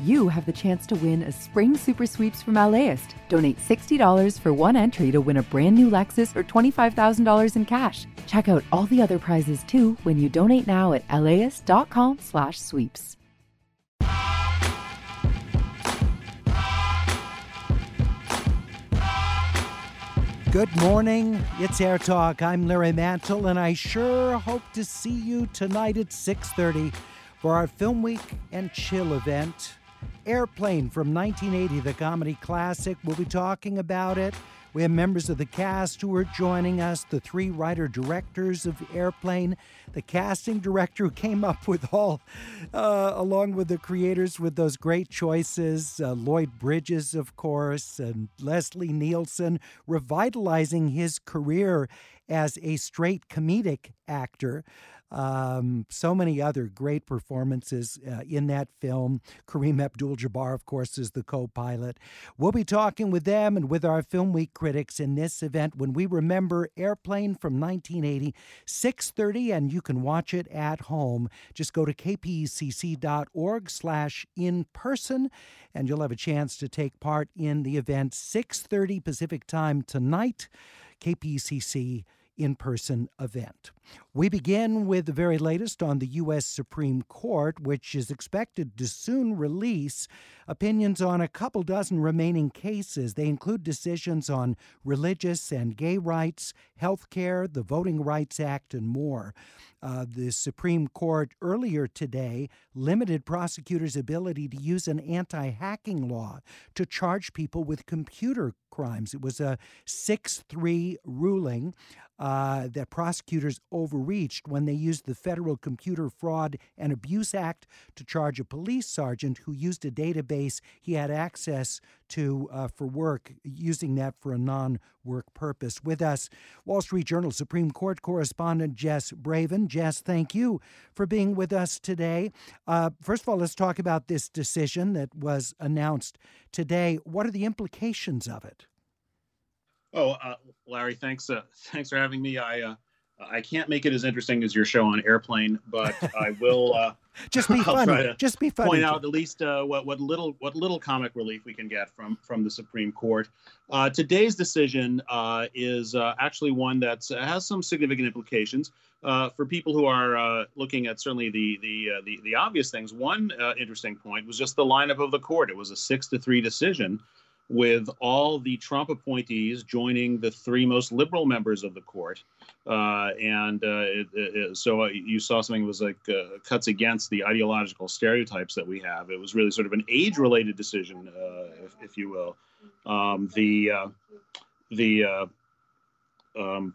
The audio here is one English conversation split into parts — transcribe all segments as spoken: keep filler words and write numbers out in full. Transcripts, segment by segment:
you have the chance to win a spring super sweeps from LAist. Donate sixty dollars for one entry to win a brand new Lexus or twenty-five thousand dollars in cash. Check out all the other prizes too when you donate now at laist.com slash sweeps. Good morning. It's Air Talk. I'm Larry Mantle, and I sure hope to see you tonight at six thirty for our Film Week and Chill event. Airplane from nineteen eighty, the comedy classic. We'll be talking about it. We have members of the cast who are joining us, the three writer-directors of Airplane, the casting director who came up with all, uh, along with the creators with those great choices, uh, Lloyd Bridges, of course, and Leslie Nielsen, revitalizing his career as a straight comedic actor. Um, so many other great performances uh, in that film. Kareem Abdul-Jabbar, of course, is the co-pilot. We'll be talking with them and with our Film Week critics in this event when we remember Airplane from nineteen eighty, six thirty, and you can watch it at home. Just go to kpecc.org slash in person, and you'll have a chance to take part in the event six thirty Pacific time tonight. K P C C in-person event. We begin with the very latest on the U S Supreme Court, which is expected to soon release opinions on a couple dozen remaining cases. They include decisions on religious and gay rights, health care, the Voting Rights Act, and more. Uh, the Supreme Court earlier today limited prosecutors' ability to use an anti-hacking law to charge people with computer crimes. It was a six three ruling uh, that prosecutors overreached when they used the Federal Computer Fraud and Abuse Act to charge a police sergeant who used a database he had access to uh, for work, using that for a non-work purpose. With us, Wall Street Journal Supreme Court correspondent Jess Braven. Jess, thank you for being with us today. Uh, first of all, let's talk about this decision that was announced today. What are the implications of it? Oh, uh, Larry, thanks. Uh, thanks for having me. I uh, I can't make it as interesting as your show on Airplane, but I will. Uh, Just be funny. Just be funny. Point out at least uh, what what little what little comic relief we can get from from the Supreme Court. Uh, today's decision uh, is uh, actually one that has some significant implications uh, for people who are uh, looking at certainly the the uh, the, the obvious things. One uh, interesting point was just the lineup of the court. It was a six to three decision, with all the Trump appointees joining the three most liberal members of the court. Uh, and uh, it, it, so you saw something that was like uh, cuts against the ideological stereotypes that we have. It was really sort of an age-related decision, uh, if, if you will. Um, the uh, the uh, um,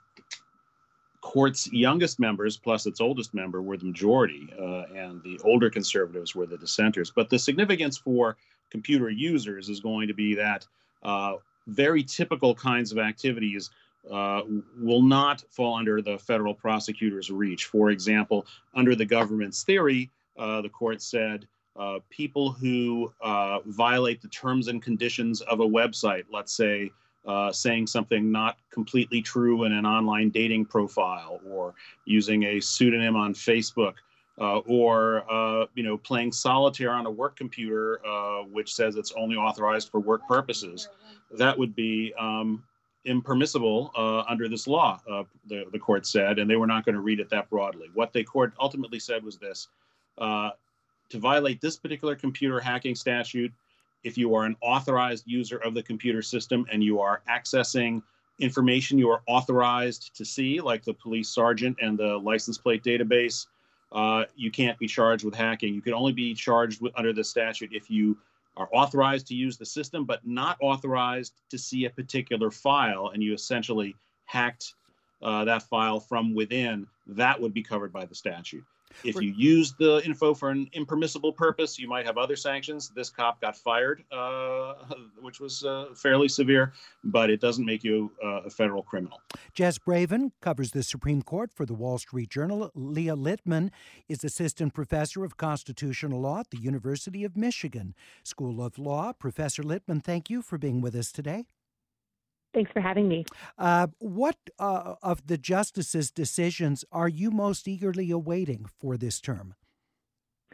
court's youngest members plus its oldest member were the majority, uh, and the older conservatives were the dissenters. But the significance for computer users is going to be that uh, very typical kinds of activities uh, will not fall under the federal prosecutor's reach. For example, under the government's theory, uh, the court said uh, people who uh, violate the terms and conditions of a website, let's say uh, saying something not completely true in an online dating profile, or using a pseudonym on Facebook, Uh, or, uh, you know, playing solitaire on a work computer, uh, which says it's only authorized for work purposes, that would be um, impermissible uh, under this law, uh, the, the court said, and they were not going to read it that broadly. What the court ultimately said was this: uh, to violate this particular computer hacking statute, if you are an authorized user of the computer system and you are accessing information you are authorized to see, like the police sergeant and the license plate database, Uh, you can't be charged with hacking. You can only be charged with, under the statute if you are authorized to use the system, but not authorized to see a particular file, and you essentially hacked uh, that file from within. That would be covered by the statute. If you use the info for an impermissible purpose, you might have other sanctions. This cop got fired, uh, which was uh, fairly severe, but it doesn't make you uh, a federal criminal. Jess Braven covers the Supreme Court for the Wall Street Journal. Leah Littman is assistant professor of constitutional law at the University of Michigan School of Law. Professor Littman, thank you for being with us today. Thanks for having me. Uh, what uh, of the justices' decisions are you most eagerly awaiting for this term?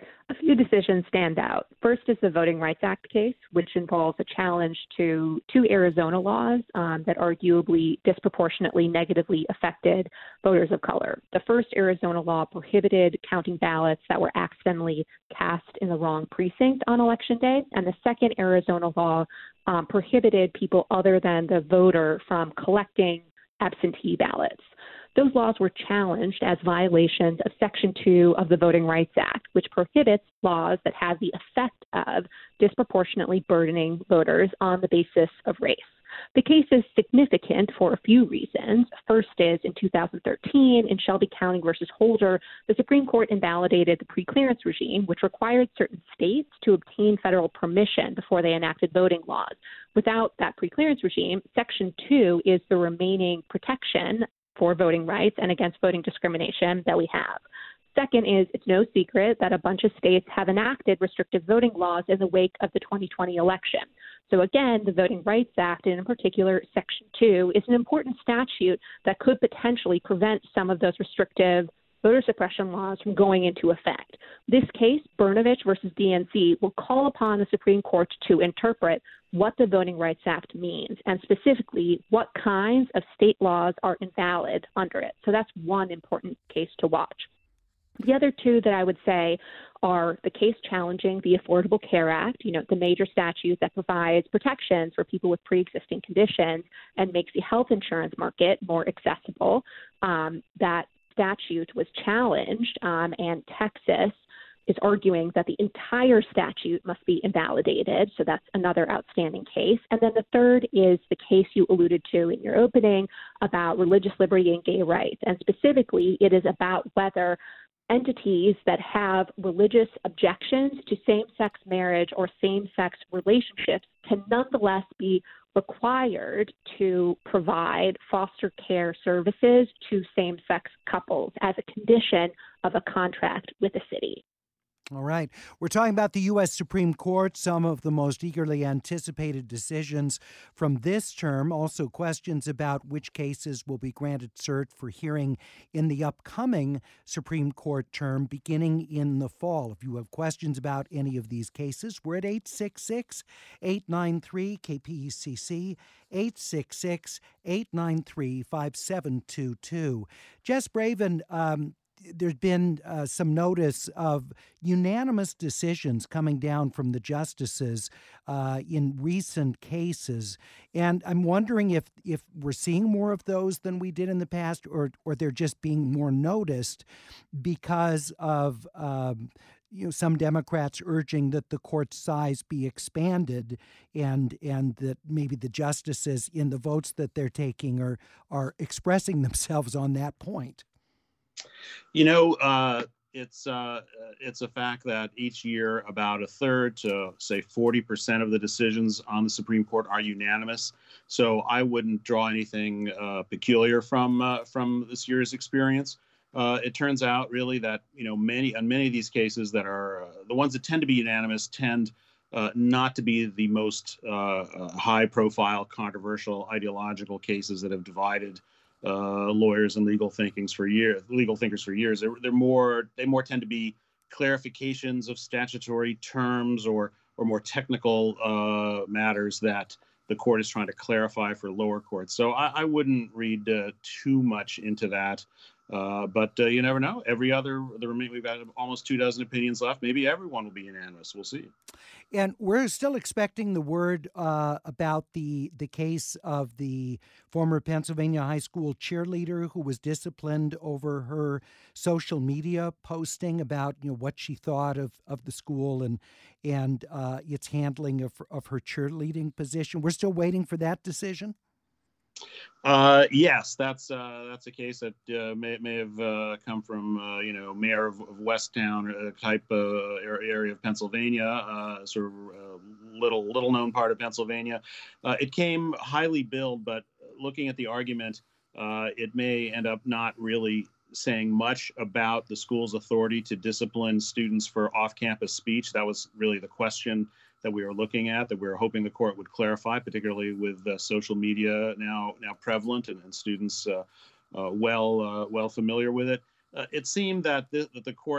A few decisions stand out. First is the Voting Rights Act case, which involves a challenge to two Arizona laws um, that arguably disproportionately negatively affected voters of color. The first Arizona law prohibited counting ballots that were accidentally cast in the wrong precinct on Election Day, and the second Arizona law um, prohibited people other than the voter from collecting absentee ballots. Those laws were challenged as violations of Section two of the Voting Rights Act, which prohibits laws that have the effect of disproportionately burdening voters on the basis of race. The case is significant for a few reasons. First is in two thousand thirteen, in Shelby County versus Holder, the Supreme Court invalidated the pre-clearance regime, which required certain states to obtain federal permission before they enacted voting laws. Without that pre-clearance regime, Section two is the remaining protection for voting rights and against voting discrimination that we have. Second is it's no secret that a bunch of states have enacted restrictive voting laws in the wake of the twenty twenty election. So again, the Voting Rights Act, and in particular Section two, is an important statute that could potentially prevent some of those restrictive voter suppression laws from going into effect. This case, Brnovich versus D N C, will call upon the Supreme Court to interpret what the Voting Rights Act means, and specifically what kinds of state laws are invalid under it. So that's one important case to watch. The other two that I would say are the case challenging the Affordable Care Act, you know, the major statute that provides protections for people with pre-existing conditions and makes the health insurance market more accessible. Um, that statute was challenged, um, and Texas is arguing that the entire statute must be invalidated. So that's another outstanding case. And then the third is the case you alluded to in your opening about religious liberty and gay rights. And specifically, it is about whether entities that have religious objections to same-sex marriage or same-sex relationships can nonetheless be required to provide foster care services to same-sex couples as a condition of a contract with the city. All right. We're talking about the U S Supreme Court, some of the most eagerly anticipated decisions from this term, also questions about which cases will be granted cert for hearing in the upcoming Supreme Court term beginning in the fall. If you have questions about any of these cases, we're at eight six six, eight nine three, K P E C C, eight six six, eight nine three, five seven two two. Jess Bravin, um, there's been uh, some notice of unanimous decisions coming down from the justices uh, in recent cases. And I'm wondering if, if we're seeing more of those than we did in the past, or, or they're just being more noticed because of um, you know, some Democrats urging that the court size be expanded, and and that maybe the justices in the votes that they're taking are are expressing themselves on that point. You know, uh, it's uh, it's a fact that each year about a third to say forty percent of the decisions on the Supreme Court are unanimous. So I wouldn't draw anything uh, peculiar from uh, from this year's experience. Uh, it turns out really that, you know, many on many of these cases that are uh, the ones that tend to be unanimous tend uh, not to be the most uh, uh, high profile, controversial, ideological cases that have divided Uh, lawyers and legal thinkings for years, legal thinkers for years. They're, they're more, they more tend to be clarifications of statutory terms or or more technical uh, matters that the court is trying to clarify for lower courts. So I, I wouldn't read uh, too much into that. Uh, but uh, you never know. Every other, the remain, we've got almost two dozen opinions left. Maybe everyone will be unanimous. We'll see. And we're still expecting the word uh, about the the case of the former Pennsylvania high school cheerleader who was disciplined over her social media posting about, you know, what she thought of, of the school and and uh, its handling of of her cheerleading position. We're still waiting for that decision. Uh, yes, that's uh, that's a case that uh, may may have uh, come from uh, you know mayor of, of Westtown uh, type uh, area of Pennsylvania, uh, sort of uh, little little known part of Pennsylvania. Uh, it came highly billed, but looking at the argument, uh, it may end up not really saying much about the school's authority to discipline students for off-campus speech. That was really the question that we were looking at, that we were hoping the court would clarify, particularly with uh, social media now now prevalent and, and students uh, uh, well uh, well familiar with it. Uh, it seemed that the, that the court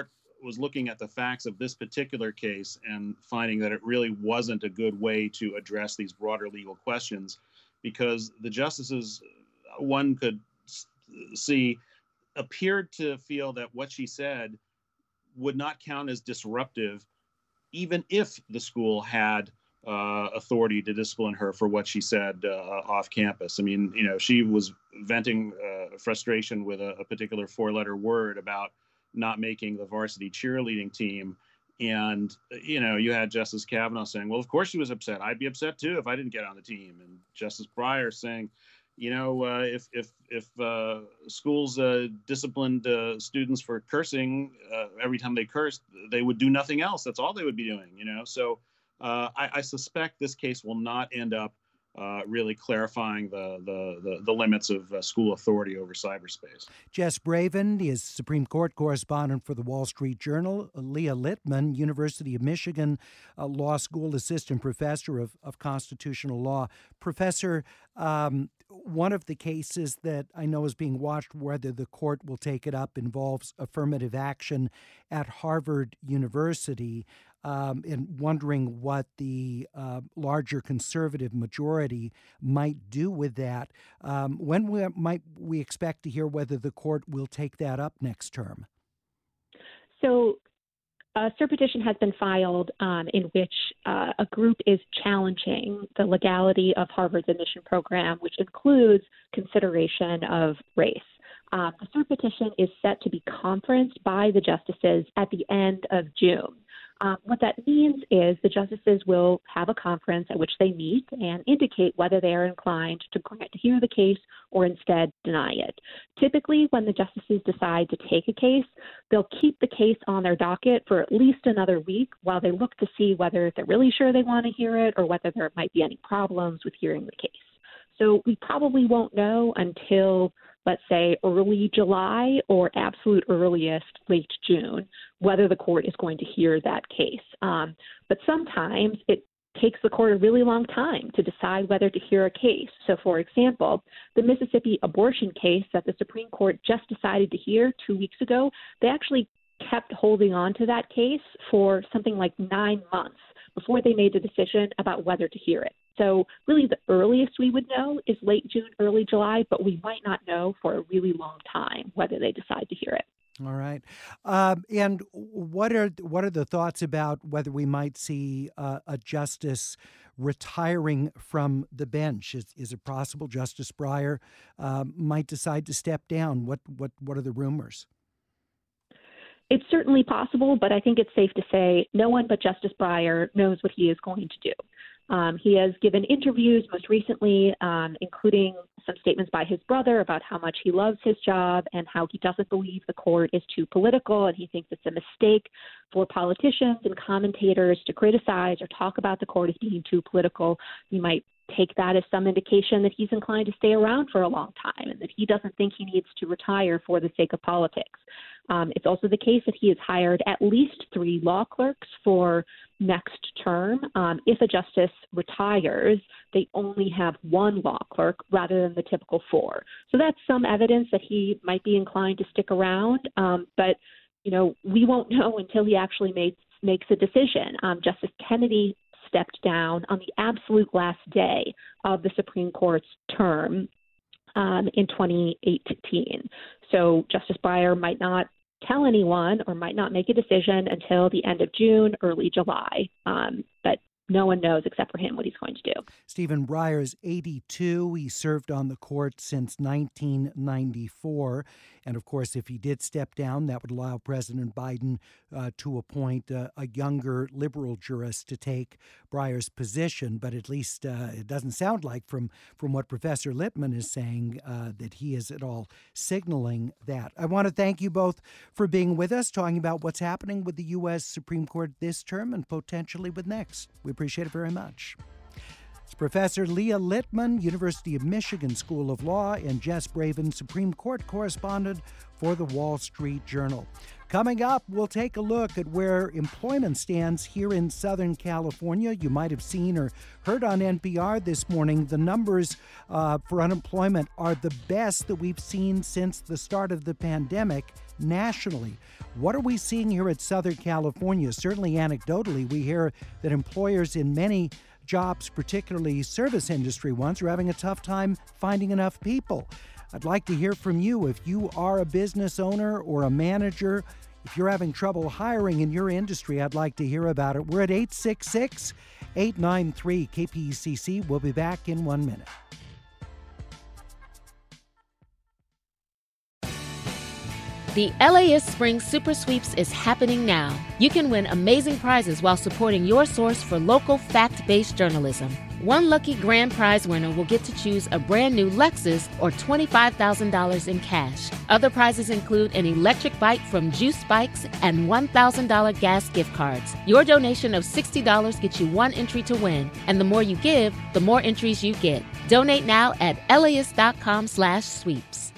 was looking at the facts of this particular case and finding that it really wasn't a good way to address these broader legal questions, because the justices, one could see, appeared to feel that what she said would not count as disruptive, even if the school had uh, authority to discipline her for what she said uh, off campus. I mean, you know, she was venting uh, frustration with a, a particular four-letter word about not making the varsity cheerleading team. And, you know, you had Justice Kavanaugh saying, well, of course she was upset. I'd be upset too if I didn't get on the team. And Justice Breyer saying, you know, uh, if if if uh, schools uh, disciplined uh, students for cursing uh, every time they cursed, they would do nothing else. That's all they would be doing, you know. So uh, I, I suspect this case will not end up uh, really clarifying the the the, the limits of uh, school authority over cyberspace. Jess Braven is Supreme Court correspondent for the Wall Street Journal. Leah Littman, University of Michigan uh, Law School assistant professor of, of constitutional law. Professor, um, one of the cases that I know is being watched, whether the court will take it up, involves affirmative action at Harvard University, um, and wondering what the uh, larger conservative majority might do with that. Um, when we, might we expect to hear whether the court will take that up next term? So a cert petition has been filed um, in which uh, a group is challenging the legality of Harvard's admission program, which includes consideration of race. Uh, the cert petition is set to be conferenced by the justices at the end of June. Um, what that means is the justices will have a conference at which they meet and indicate whether they are inclined to grant to hear the case or instead deny it. Typically, when the justices decide to take a case, they'll keep the case on their docket for at least another week while they look to see whether they're really sure they want to hear it or whether there might be any problems with hearing the case. So we probably won't know until, let's say, early July or absolute earliest late June, whether the court is going to hear that case. Um, but sometimes it takes the court a really long time to decide whether to hear a case. So, for example, the Mississippi abortion case that the Supreme Court just decided to hear two weeks ago, they actually kept holding on to that case for something like nine months before they made the decision about whether to hear it. So really the earliest we would know is late June, early July, but we might not know for a really long time whether they decide to hear it. All right. Um, and what are what are the thoughts about whether we might see uh, a justice retiring from the bench? Is, is it possible Justice Breyer uh, might decide to step down? What what what are the rumors? It's certainly possible, but I think it's safe to say no one but Justice Breyer knows what he is going to do. Um, he has given interviews most recently, um, including some statements by his brother about how much he loves his job and how he doesn't believe the court is too political, and he thinks it's a mistake for politicians and commentators to criticize or talk about the court as being too political. You might take that as some indication that he's inclined to stay around for a long time and that he doesn't think he needs to retire for the sake of politics. Um, it's also the case that he has hired at least three law clerks for next term. Um, if a justice retires, they only have one law clerk rather than the typical four. So that's some evidence that he might be inclined to stick around. Um, but, you know, we won't know until he actually makes, makes a decision. Um, Justice Kennedy stepped down on the absolute last day of the Supreme Court's term um, in twenty eighteen. So Justice Breyer might not tell anyone or might not make a decision until the end of June, early July. Um, but no one knows except for him what he's going to do. Stephen Breyer is eighty-two. He served on the court since nineteen ninety-four. And, of course, if he did step down, that would allow President Biden uh, to appoint uh, a younger liberal jurist to take Breyer's position. But at least uh, it doesn't sound like from, from what Professor Littman is saying uh, that he is at all signaling that. I want to thank you both for being with us, talking about what's happening with the U S Supreme Court this term and potentially with next. We appreciate it very much. It's Professor Leah Littman, University of Michigan School of Law, and Jess Braven, Supreme Court correspondent for the Wall Street Journal. Coming up, we'll take a look at where employment stands here in Southern California. You might have seen or heard on N P R this morning the numbers uh, for unemployment are the best that we've seen since the start of the pandemic nationally. What are we seeing here at Southern California? Certainly anecdotally, we hear that employers in many jobs, particularly service industry ones, are having a tough time finding enough people. I'd like to hear from you. If you are a business owner or a manager, if you're having trouble hiring in your industry, I'd like to hear about it. We're at eight six six, eight nine three, K P E C C. We'll be back in one minute. The L A S Spring Super Sweeps is happening now. You can win amazing prizes while supporting your source for local fact-based journalism. One lucky grand prize winner will get to choose a brand new Lexus or twenty-five thousand dollars in cash. Other prizes include an electric bike from Juice Bikes and one thousand dollars gas gift cards. Your donation of sixty dollars gets you one entry to win, and the more you give, the more entries you get. Donate now at L A S dot com slash sweeps.